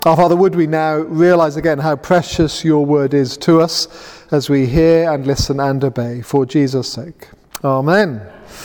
Our Father, would we now realize again how precious your word is to us as we hear and listen and obey for Jesus' sake. Amen.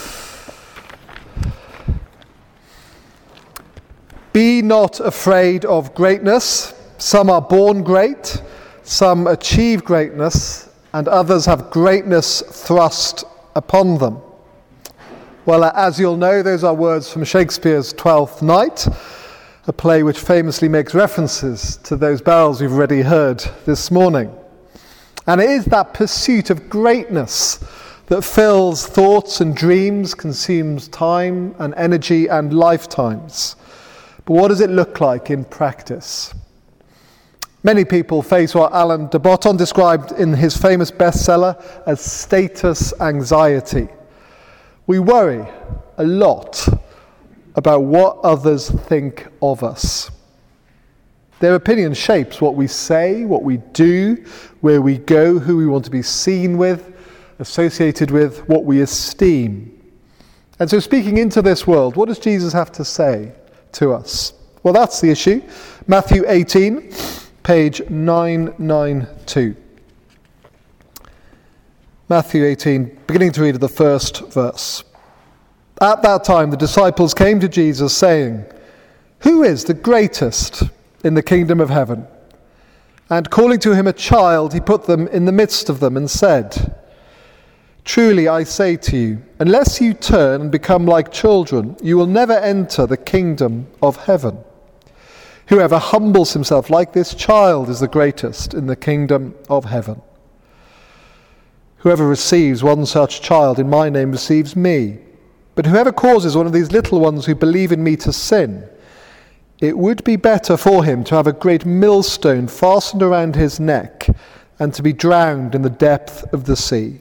Be not afraid of greatness. Some are born great, some achieve greatness, and others have greatness thrust upon them. Well, as you'll know, those are words from Shakespeare's Twelfth Night, a play which famously makes references to those bells we've already heard this morning. And it is that pursuit of greatness that fills thoughts and dreams, consumes time and energy and lifetimes. But what does it look like in practice? Many people face what Alain de Botton described in his famous bestseller as status anxiety. We worry a lot about what others think of us. Their opinion shapes what we say, what we do, where we go, who we want to be seen with, associated with, what we esteem. And so speaking into this world, what does Jesus have to say to us? Well, that's the issue. Matthew 18, page 992. Matthew 18, beginning to read at the first verse. At that time, the disciples came to Jesus, saying, "Who is the greatest in the kingdom of heaven?" And calling to him a child, he put them in the midst of them and said, "Truly I say to you, unless you turn and become like children, you will never enter the kingdom of heaven. Whoever humbles himself like this child is the greatest in the kingdom of heaven. Whoever receives one such child in my name receives me. But whoever causes one of these little ones who believe in me to sin, it would be better for him to have a great millstone fastened around his neck and to be drowned in the depth of the sea.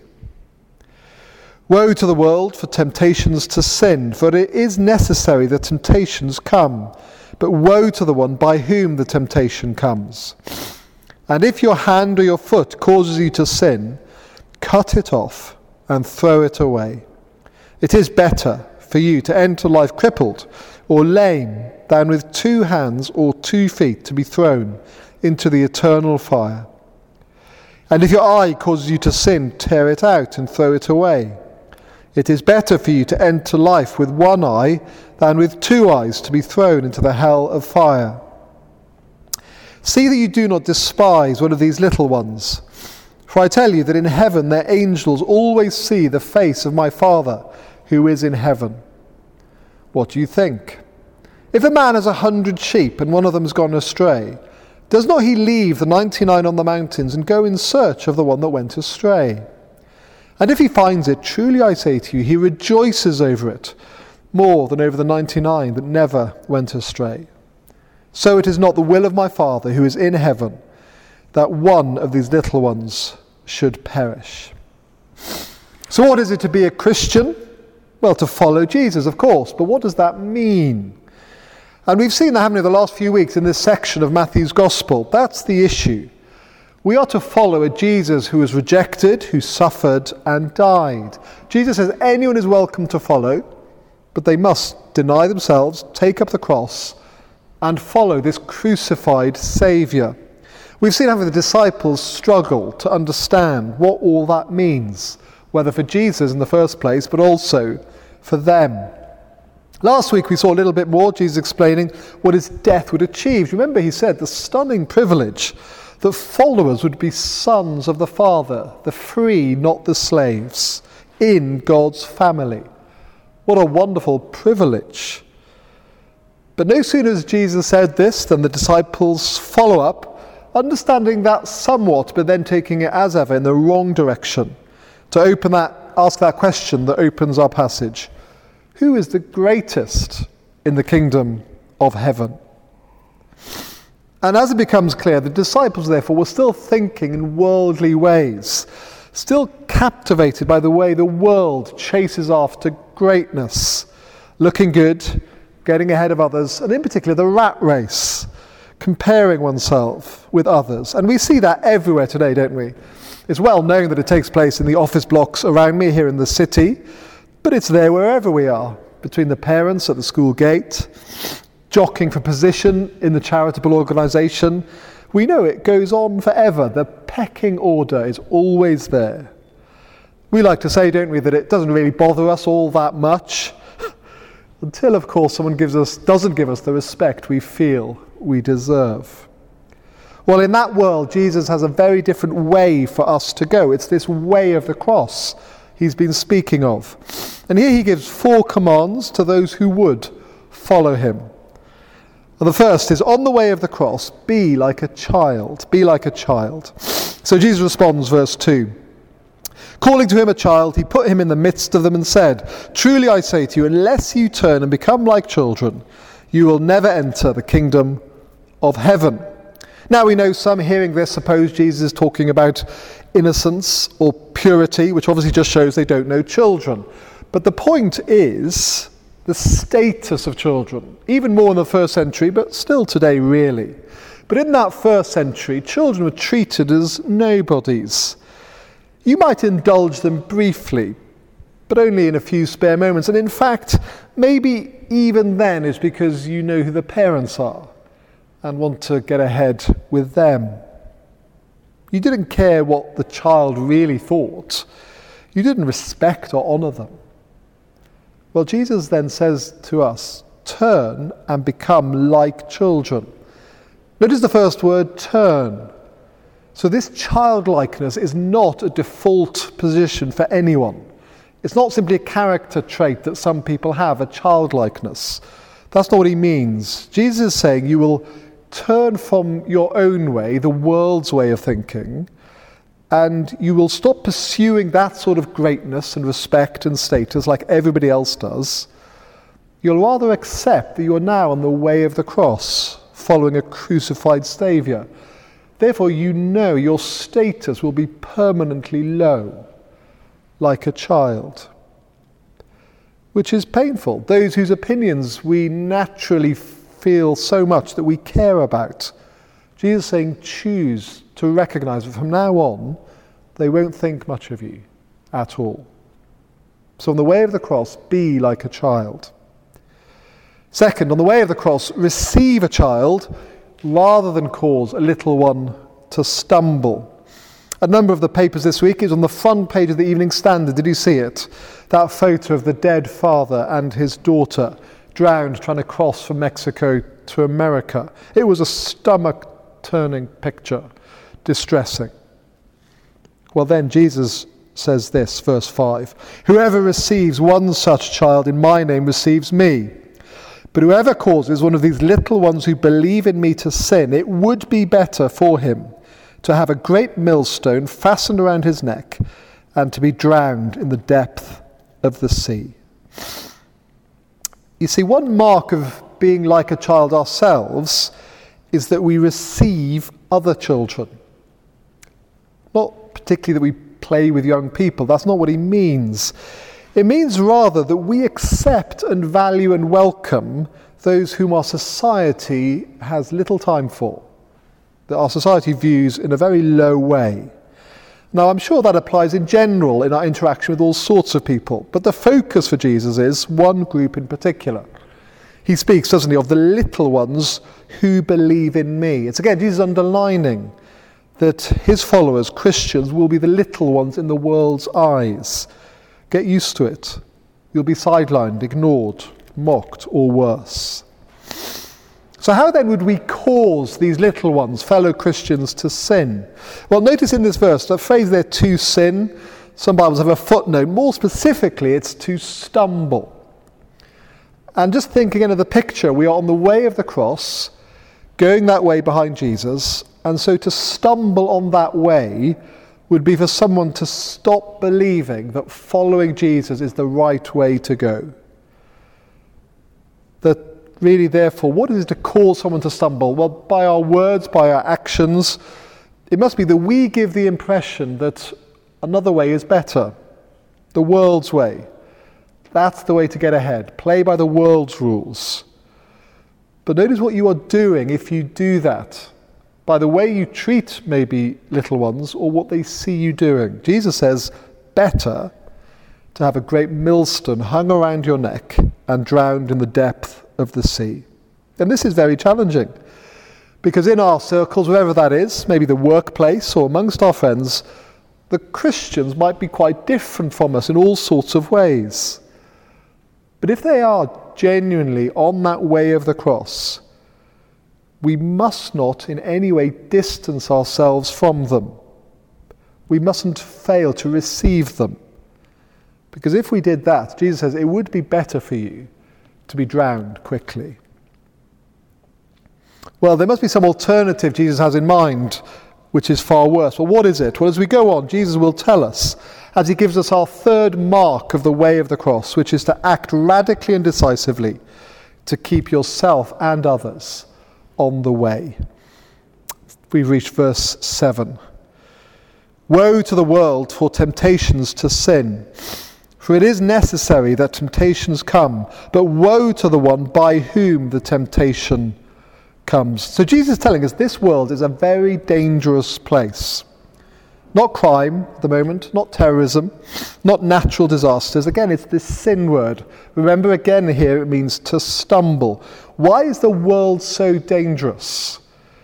Woe to the world for temptations to sin, for it is necessary that temptations come, but woe to the one by whom the temptation comes. And if your hand or your foot causes you to sin, cut it off and throw it away. It is better for you to enter life crippled or lame than with 2 hands or 2 feet to be thrown into the eternal fire. And if your eye causes you to sin, tear it out and throw it away. It is better for you to enter life with 1 eye than with 2 eyes to be thrown into the hell of fire. See that you do not despise one of these little ones. For I tell you that in heaven their angels always see the face of my Father who is in heaven. What do you think? If a man has 100 sheep and one of them has gone astray, does not he leave the 99 on the mountains and go in search of the one that went astray? And if he finds it, truly I say to you, he rejoices over it more than over the 99 that never went astray. So it is not the will of my Father who is in heaven that one of these little ones should perish. So what is it to be a Christian? Well, to follow Jesus, of course, but what does that mean? And we've seen that, haven't we, the last few weeks in this section of Matthew's Gospel. That's the issue. We are to follow a Jesus who was rejected, who suffered and died. Jesus says anyone is welcome to follow, but they must deny themselves, take up the cross, and follow this crucified Saviour. We've seen how the disciples struggle to understand what all that means, whether for Jesus in the first place, but also for them. Last week we saw a little bit more, Jesus explaining what his death would achieve. Remember, he said the stunning privilege that followers would be sons of the Father, the free, not the slaves, in God's family. What a wonderful privilege. But no sooner has Jesus said this than the disciples follow up, understanding that somewhat, but then taking it as ever in the wrong direction, to ask that question that opens our passage. Who is the greatest in the kingdom of heaven? And as it becomes clear, the disciples, therefore, were still thinking in worldly ways, still captivated by the way the world chases after greatness, looking good, getting ahead of others, and in particular the rat race, comparing oneself with others. And we see that everywhere today, don't we? It's well known that it takes place in the office blocks around me here in the city, but it's there wherever we are, between the parents at the school gate, jockeying for position in the charitable organisation. We know it goes on forever. The pecking order is always there. We like to say, don't we, that it doesn't really bother us all that much until, of course, someone doesn't give us the respect we feel we deserve. Well, in that world, Jesus has a very different way for us to go. It's this way of the cross he's been speaking of. And here he gives 4 commands to those who would follow him. And the first is, on the way of the cross, be like a child. Be like a child. So Jesus responds, verse 2. Calling to him a child, he put him in the midst of them and said, "Truly I say to you, unless you turn and become like children, you will never enter the kingdom of heaven." Now we know some hearing this suppose Jesus is talking about innocence or purity, which obviously just shows they don't know children. But the point is the status of children, even more in the first century, but still today really. But in that first century, children were treated as nobodies. You might indulge them briefly, but only in a few spare moments. And in fact, maybe even then is because you know who the parents are and want to get ahead with them. You didn't care what the child really thought. You didn't respect or honour them. Well, Jesus then says to us, turn and become like children. Notice the first word, turn. So this childlikeness is not a default position for anyone. It's not simply a character trait that some people have, a childlikeness. That's not what he means. Jesus is saying you will turn from your own way, the world's way of thinking, and you will stop pursuing that sort of greatness and respect and status like everybody else does. You'll rather accept that you are now on the way of the cross, following a crucified Saviour. Therefore, you know your status will be permanently low, like a child, which is painful. Those whose opinions we naturally feel so much that we care about. Jesus is saying, choose to recognize that from now on, they won't think much of you at all. So on the way of the cross, be like a child. Second, on the way of the cross, receive a child rather than cause a little one to stumble. A number of the papers this week is on the front page of the Evening Standard. Did you see it? That photo of the dead father and his daughter drowned trying to cross from Mexico to America. It was a stomach-turning picture, distressing. Well then, Jesus says this, verse 5, "Whoever receives one such child in my name receives me. But whoever causes one of these little ones who believe in me to sin, it would be better for him to have a great millstone fastened around his neck and to be drowned in the depth of the sea." You see, one mark of being like a child ourselves is that we receive other children. Not particularly that we play with young people. That's not what he means. It means rather that we accept and value and welcome those whom our society has little time for, that our society views in a very low way. Now, I'm sure that applies in general in our interaction with all sorts of people, but the focus for Jesus is one group in particular. He speaks, doesn't he, of the little ones who believe in me. It's again, Jesus underlining that his followers, Christians, will be the little ones in the world's eyes. Get used to it. You'll be sidelined, ignored, mocked, or worse. So how then would we cause these little ones, fellow Christians, to sin? Well, notice in this verse, the phrase there, to sin, some Bibles have a footnote. More specifically, it's to stumble. And just think again of the picture. We are on the way of the cross, going that way behind Jesus, and so to stumble on that way would be for someone to stop believing that following Jesus is the right way to go. That really, therefore, what is it to cause someone to stumble? Well, by our words, by our actions, it must be that we give the impression that another way is better, the world's way. That's the way to get ahead. Play by the world's rules. But notice what you are doing if you do that, by the way you treat maybe little ones or what they see you doing. Jesus says, better to have a great millstone hung around your neck and drowned in the depth of the sea. And this is very challenging, because in our circles, wherever that is, maybe the workplace or amongst our friends, the Christians might be quite different from us in all sorts of ways. But if they are genuinely on that way of the cross, we must not in any way distance ourselves from them. We mustn't fail to receive them. Because if we did that, Jesus says, it would be better for you to be drowned quickly. Well, there must be some alternative Jesus has in mind, which is far worse. Well, what is it? Well, as we go on, Jesus will tell us, as he gives us our third mark of the way of the cross, which is to act radically and decisively to keep yourself and others on the way. We've reached verse 7. Woe to the world for temptations to sin, for it is necessary that temptations come, but woe to the one by whom the temptation comes. So Jesus is telling us this world is a very dangerous place. Not crime at the moment, not terrorism, not natural disasters. Again, it's this sin word. Remember again here it means to stumble. Why is the world so dangerous?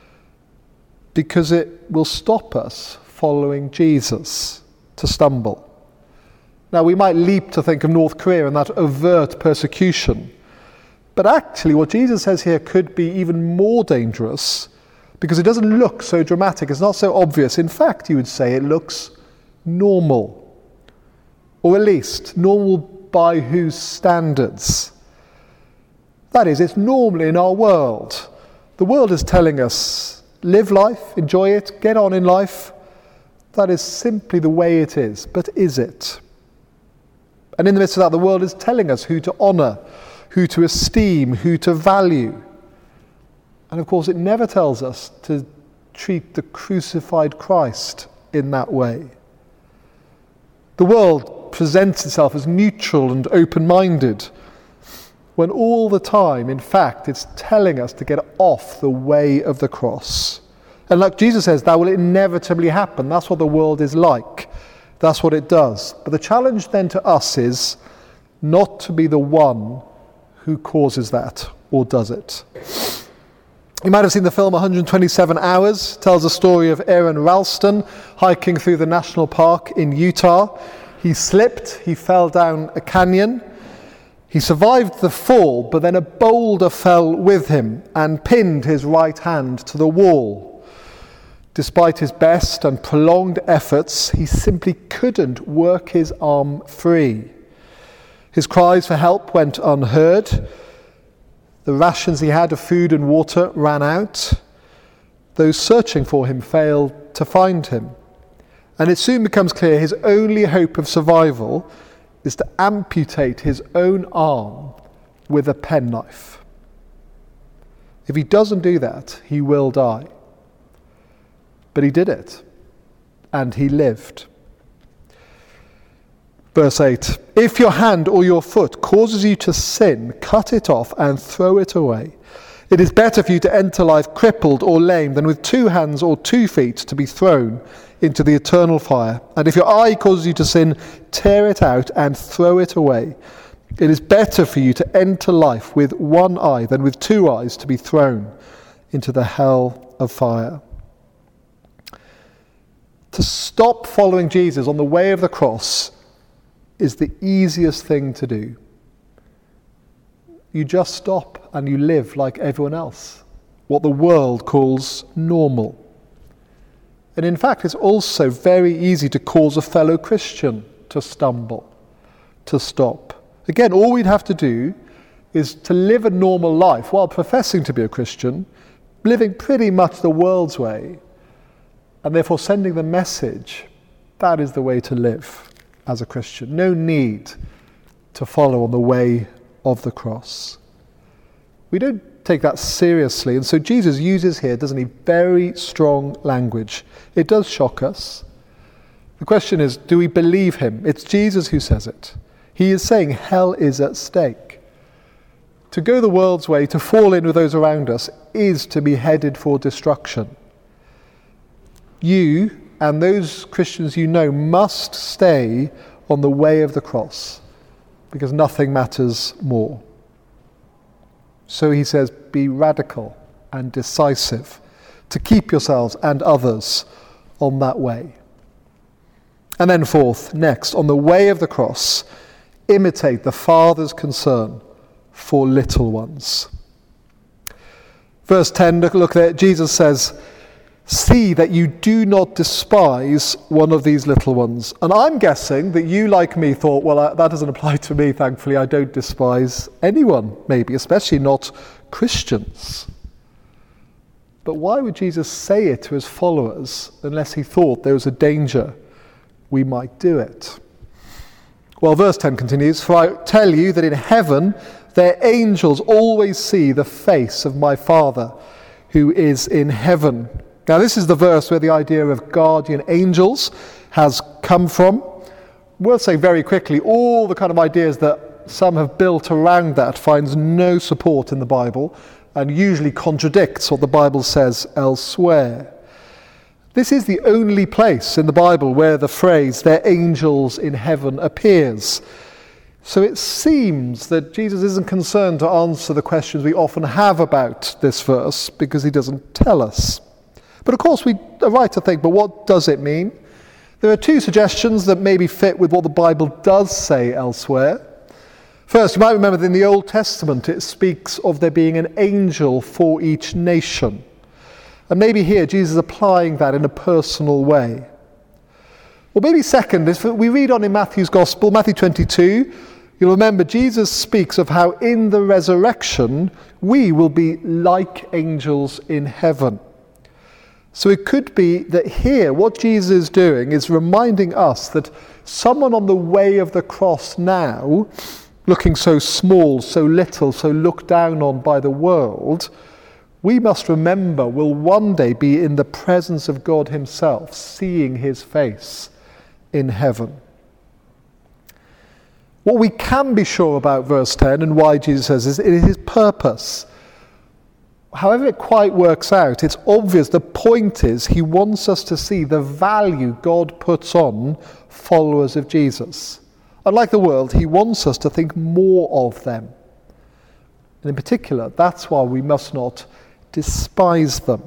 Because it will stop us following Jesus, to stumble. Now we might leap to think of North Korea and that overt persecution. But actually what Jesus says here could be even more dangerous because it doesn't look so dramatic. It's not so obvious. In fact, you would say it looks normal. Or at least normal by whose standards? That is, it's normal in our world. The world is telling us, live life, enjoy it, get on in life. That is simply the way it is. But is it? And in the midst of that, the world is telling us who to honour, who to esteem, who to value. And of course, it never tells us to treat the crucified Christ in that way. The world presents itself as neutral and open-minded, when all the time, in fact, it's telling us to get off the way of the cross. And like Jesus says, that will inevitably happen. That's what the world is like. That's what it does. But the challenge then to us is not to be the one who causes that or does it. You might have seen the film 127 Hours. It tells the story of Aaron Ralston hiking through the national park in Utah. He slipped, he fell down a canyon. He survived the fall, but then a boulder fell with him and pinned his right hand to the wall. Despite his best and prolonged efforts, he simply couldn't work his arm free. His cries for help went unheard. The rations he had of food and water ran out. Those searching for him failed to find him. And it soon becomes clear his only hope of survival is to amputate his own arm with a penknife. If he doesn't do that, he will die. But he did it, and he lived. Verse 8, if your hand or your foot causes you to sin, cut it off and throw it away. It is better for you to enter life crippled or lame than with 2 hands or 2 feet to be thrown into the eternal fire. And if your eye causes you to sin, tear it out and throw it away. It is better for you to enter life with 1 eye than with 2 eyes to be thrown into the hell of fire. To stop following Jesus on the way of the cross is the easiest thing to do. You just stop and you live like everyone else, what the world calls normal. And in fact, it's also very easy to cause a fellow Christian to stumble, to stop. Again, all we'd have to do is to live a normal life while professing to be a Christian, living pretty much the world's way, and therefore sending the message, that is the way to live as a Christian. No need to follow on the way of the cross. We don't take that seriously, and so Jesus uses here, doesn't he, very strong language. It does shock us. The question is, do we believe him? It's Jesus who says it. He is saying hell is at stake. To go the world's way, to fall in with those around us, is to be headed for destruction. You and those Christians you know must stay on the way of the cross, because nothing matters more. So he says, be radical and decisive to keep yourselves and others on that way. And then fourth, next, on the way of the cross, imitate the Father's concern for little ones. Verse 10, look there, Jesus says, see that you do not despise one of these little ones. And I'm guessing that you, like me, thought, well, that doesn't apply to me, thankfully. I don't despise anyone, maybe, especially not Christians. But why would Jesus say it to his followers unless he thought there was a danger we might do it? Well, verse 10 continues, for I tell you that in heaven their angels always see the face of my Father who is in heaven. Now, this is the verse where the idea of guardian angels has come from. We'll say very quickly, all the kind of ideas that some have built around that finds no support in the Bible and usually contradicts what the Bible says elsewhere. This is the only place in the Bible where the phrase, their angels in heaven, appears. So it seems that Jesus isn't concerned to answer the questions we often have about this verse because he doesn't tell us. But of course we are right to think, but what does it mean? There are two suggestions that maybe fit with what the Bible does say elsewhere. First, you might remember that in the Old Testament it speaks of there being an angel for each nation. And maybe here Jesus is applying that in a personal way. Or maybe second is we read on in Matthew's Gospel, Matthew 22, you'll remember Jesus speaks of how in the resurrection we will be like angels in heaven. So it could be that here what Jesus is doing is reminding us that someone on the way of the cross now, looking so small, so little, so looked down on by the world, we must remember will one day be in the presence of God himself, seeing his face in heaven. What we can be sure about verse 10 and why Jesus says is it is his purpose. However it quite works out, it's obvious the point is he wants us to see the value God puts on followers of Jesus. Unlike the world, he wants us to think more of them. And in particular, that's why we must not despise them.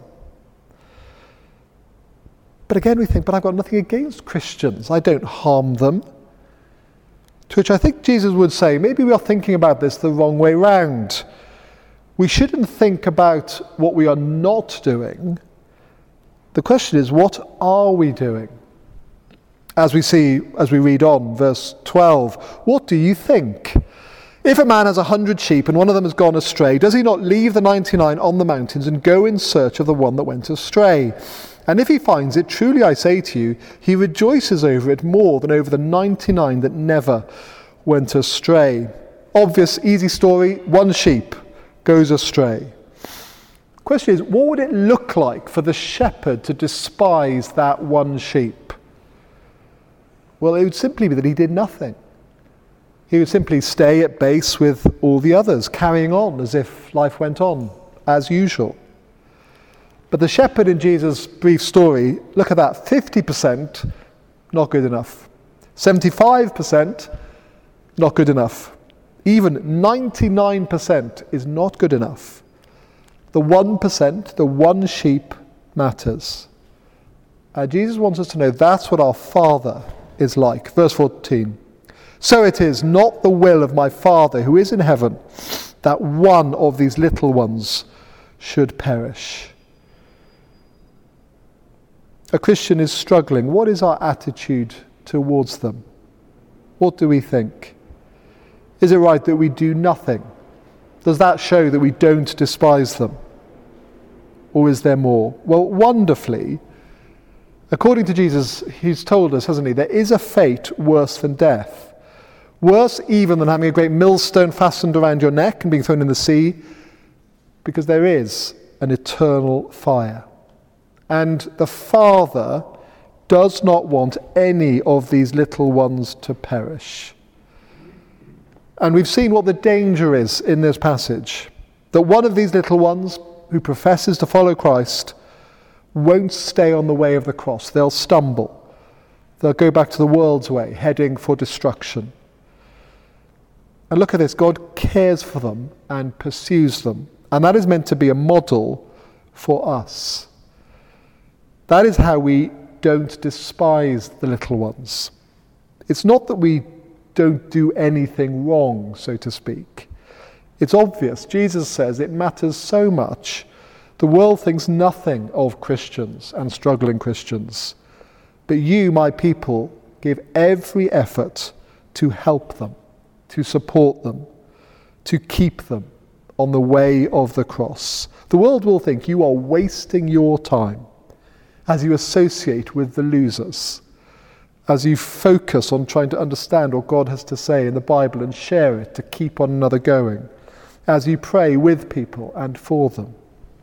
But again we think, but I've got nothing against Christians. I don't harm them. To which I think Jesus would say, maybe we are thinking about this the wrong way round. We shouldn't think about what we are not doing. The question is, what are we doing? As we read on, verse 12, what do you think? If a man has 100 sheep and one of them has gone astray, does he not leave the 99 on the mountains and go in search of the one that went astray? And if he finds it, truly I say to you, he rejoices over it more than over the 99 that never went astray. Obvious, easy story, one sheep goes astray. The question is, what would it look like for the shepherd to despise that one sheep? Well, it would simply be that he did nothing. He would simply stay at base with all the others, carrying on as if life went on as usual. But the shepherd in Jesus' brief story, look at that, 50% not good enough. 75% not good enough. Even 99% is not good enough. The 1%, the one sheep matters. Jesus wants us to know that's what our Father is like. Verse 14. So it is not the will of my Father who is in heaven that one of these little ones should perish. A Christian is struggling. What is our attitude towards them? What do we think? Is it right that we do nothing? Does that show that we don't despise them? Or is there more? Well, wonderfully, according to Jesus, he's told us, hasn't he, there is a fate worse than death. Worse even than having a great millstone fastened around your neck and being thrown in the sea, because there is an eternal fire. And the Father does not want any of these little ones to perish. And we've seen what the danger is in this passage, that one of these little ones who professes to follow Christ won't stay on the way of the cross. They'll stumble. They'll go back to the world's way, heading for destruction. And look at this, God cares for them and pursues them. And that is meant to be a model for us. That is how we don't despise the little ones. It's not that we don't do anything wrong, so to speak. It's obvious. Jesus says it matters so much. The world thinks nothing of Christians and struggling Christians. But you, my people, give every effort to help them, to support them, to keep them on the way of the cross. The world will think you are wasting your time as you associate with the losers, as you focus on trying to understand what God has to say in the Bible and share it to keep one another going, as you pray with people and for them.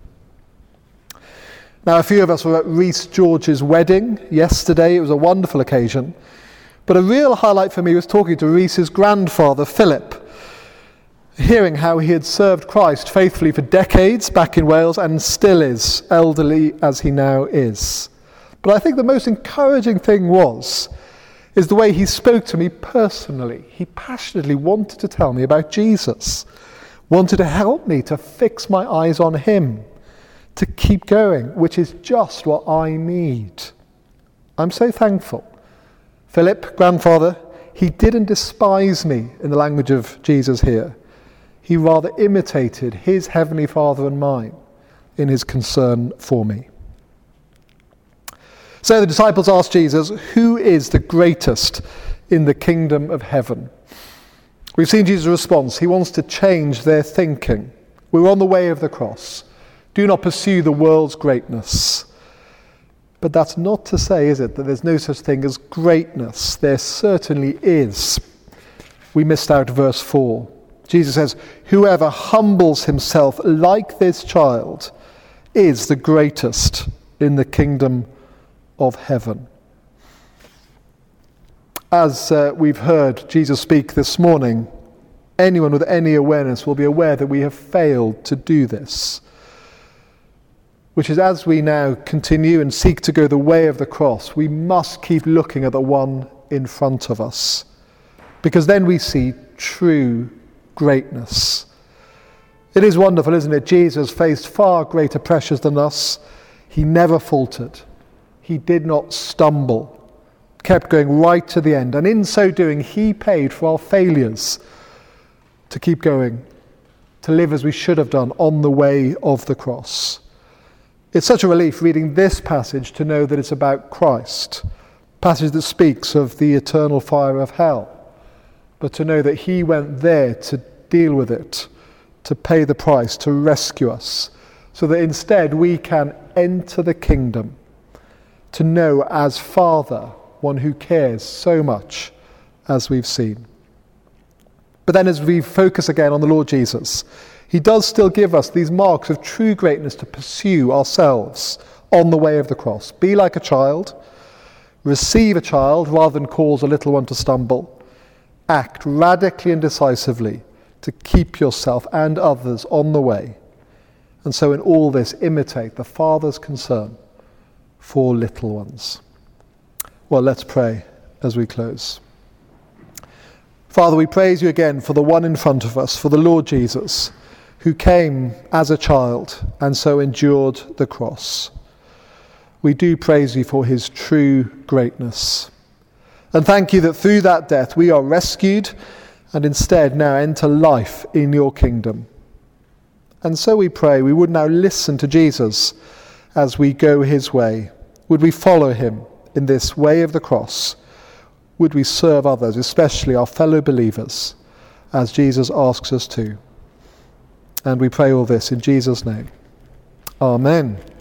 Now, a few of us were at Reese George's wedding yesterday. It was a wonderful occasion. But a real highlight for me was talking to Reese's grandfather, Philip, hearing how he had served Christ faithfully for decades back in Wales and still is, elderly as he now is. But I think the most encouraging thing is the way he spoke to me personally. He passionately wanted to tell me about Jesus, wanted to help me to fix my eyes on him, to keep going, which is just what I need. I'm so thankful. Philip, grandfather, he didn't despise me in the language of Jesus here. He rather imitated his heavenly Father and mine in his concern for me. So the disciples asked Jesus, who is the greatest in the kingdom of heaven? We've seen Jesus' response. He wants to change their thinking. We're on the way of the cross. Do not pursue the world's greatness. But that's not to say, is it, that there's no such thing as greatness. There certainly is. We missed out verse 4. Jesus says, whoever humbles himself like this child is the greatest in the kingdom of heaven. As we've heard Jesus speak this morning, anyone with any awareness will be aware that we have failed to do this. Which is, as we now continue and seek to go the way of the cross, we must keep looking at the one in front of us. Because then we see true greatness. It is wonderful, isn't it? Jesus faced far greater pressures than us. He never faltered. He did not stumble. Kept going right to the end. And in so doing, he paid for our failures to keep going, to live as we should have done on the way of the cross. It's such a relief reading this passage to know that it's about Christ, a passage that speaks of the eternal fire of hell, but to know that he went there to deal with it, to pay the price, to rescue us, so that instead we can enter the kingdom, to know as Father one who cares so much, as we've seen. But then as we focus again on the Lord Jesus, he does still give us these marks of true greatness to pursue ourselves on the way of the cross. Be like a child, receive a child rather than cause a little one to stumble, act radically and decisively to keep yourself and others on the way. And so in all this, imitate the Father's concern for little ones. Well, let's pray as we close. Father, we praise you again for the one in front of us, for the Lord Jesus, who came as a child and so endured the cross. We do praise you for his true greatness. And thank you that through that death we are rescued and instead now enter life in your kingdom. And so we pray we would now listen to Jesus as we go his way. Would we follow him in this way of the cross? Would we serve others, especially our fellow believers, as Jesus asks us to? And we pray all this in Jesus' name. Amen.